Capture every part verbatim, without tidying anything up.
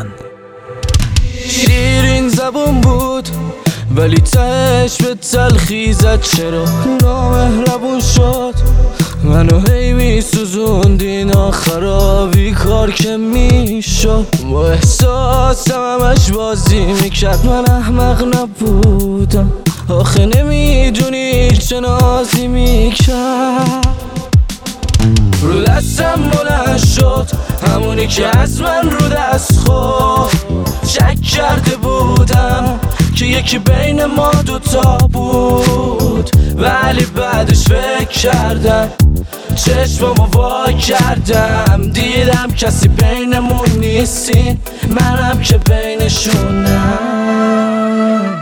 ایمان. شیرین زبون بود ولی تهش به تلخی زد. چرا نامهربون شد منو هی میسوزوندین آخرا بی کار که میشد. با احساسم همش بازی میکرد. من احمق نبودم آخه نمیدونی چه نازی میکرد. رو دستم بلند شد همونی که از من رو دست خورد. شک کرده بودم که یکی بین ما دوتا بود ولی بعدش فکر کردم چشممو وا کردم دیدم کسی بینمون نیستین منم که بینشونم.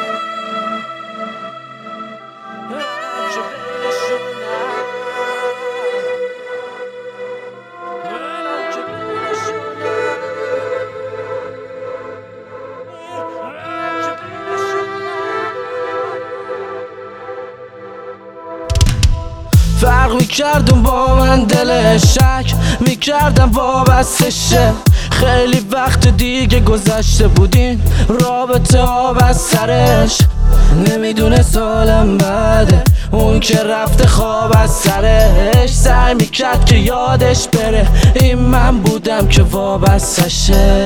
فرق میکردم با من دل شک میکردم وابسته شه. خیلی وقت دیگه گذشته بودین رابطه ها از سرش. نمیدونه سالم بعده اون که رفته خواب از سرش. سعی میکرد که یادش بره این من بودم که وابسته شه.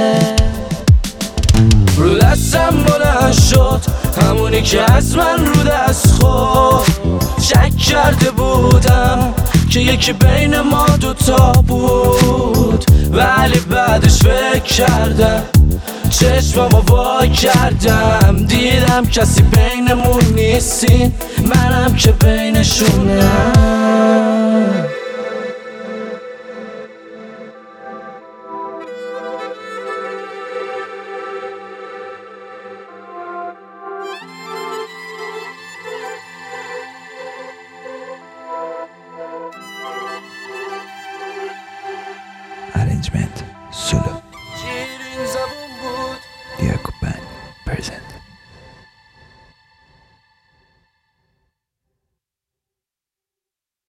رو دستم بلند شد همونی که از من رو دست خورد. شک کرده بودم که یکی بین ما دوتا بود ولی بعدش فکر کردم چشممو وا کردم دیدم کسی بینمون نیستین منم که بینشونم. Arrangement solo.